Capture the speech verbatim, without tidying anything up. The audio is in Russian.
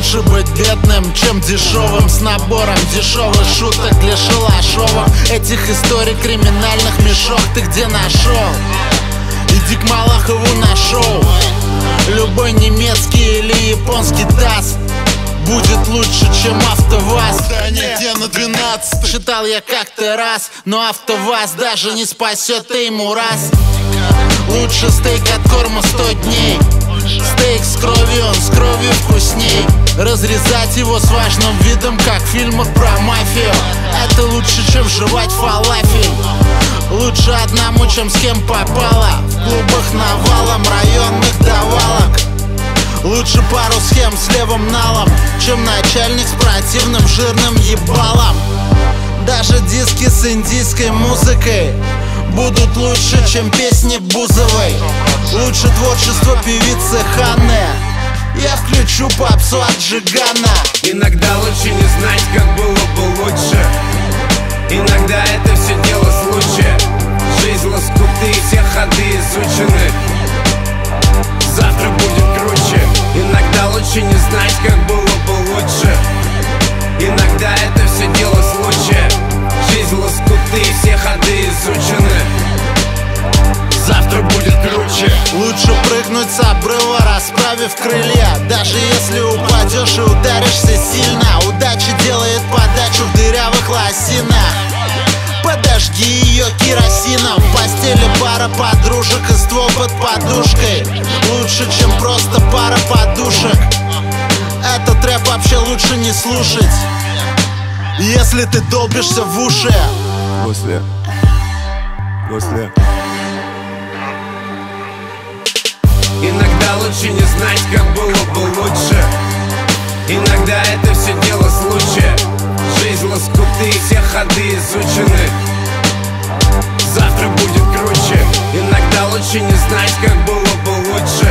Лучше быть бедным, чем дешевым, с набором дешевых шуток для шалашовок. Этих историй криминальных мешок ты где нашел? Иди к Малахову на шоу. Любой немецкий или японский таз будет лучше, чем АвтоВАЗ. Да нигде на двенадцать. Читал я как-то раз, но АвтоВАЗ даже не спасет ему раз. Лучше стейк от корма сто дней. Стейк с кровью, он с кровью вкусней. Разрезать его с важным видом, как в фильмах про мафию. Это лучше, чем жевать фалафель. Лучше одному, чем с кем попало. В клубах навалом районных давалок. Лучше пару схем с левым налом, чем начальник с противным жирным ебалом. Даже диски с индийской музыкой будут лучше, чем песни Бузовой. Лучше творчество певицы Ханны. Я включу попсу от Джигана. Иногда лучше не знать, как было бы лучше. Иногда это все дело случая. Жизнь лоскуты, все ходы изучены. Завтра будет круче. Иногда лучше не знать, как было бы лучше. Иногда это все дело случая. Жизнь лоскуты, все ходы изучены. Завтра будет круче. Лучше прыгнуть с обрыва, расправив крылья. Даже если упадешь и ударишься сильно. Удача делает подачу в дырявых лосинах. Подожги ее керосином. В постели пара подружек и ствол под подушкой. Лучше, чем просто пара подушек. Этот рэп вообще лучше не слушать, если ты долбишься в уши. После После Иногда лучше не знать, как было бы лучше. Иногда это все дело случая. Жизнь лоскуты, все ходы изучены. Завтра будет круче. Иногда лучше не знать, как было бы лучше.